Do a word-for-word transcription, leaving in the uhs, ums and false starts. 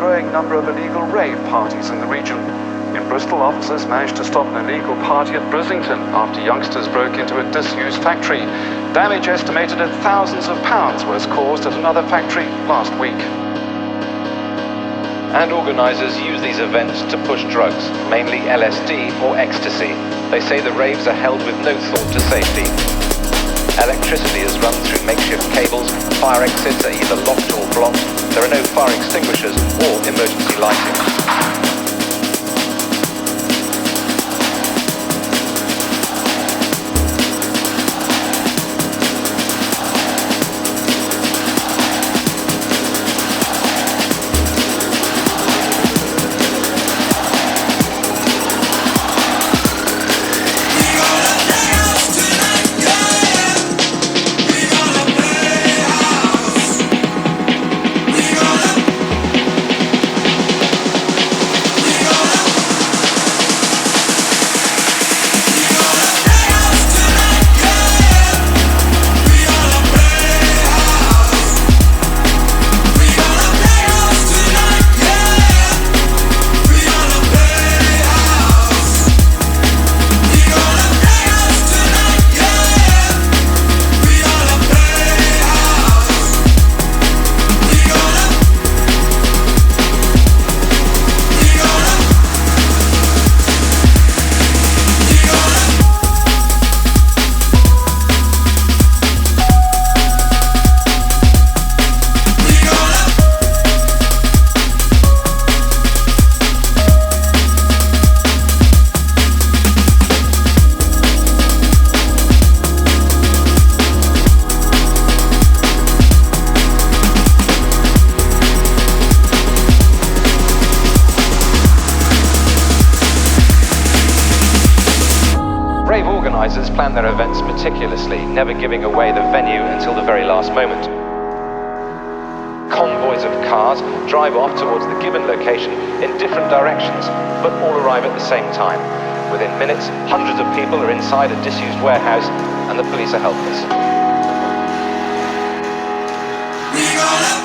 growing number of illegal rave parties in the region. In Bristol, officers managed to stop an illegal party at Brislington after youngsters broke into a disused factory. Damage estimated at thousands of pounds was caused at another factory last week. And organisers use these events to push drugs, mainly L S D or ecstasy. They say the raves are held with no thought to safety. Electricity is run through makeshift cables, fire exits are either locked or blocked, there are no fire extinguishers or emergency lighting. Rave organisers plan their events meticulously, never giving away the venue until the very last moment. Convoys of cars drive off towards the given location in different directions, but all arrive at the same time. Within minutes, hundreds of people are inside a disused warehouse, and the police are helpless. We gonna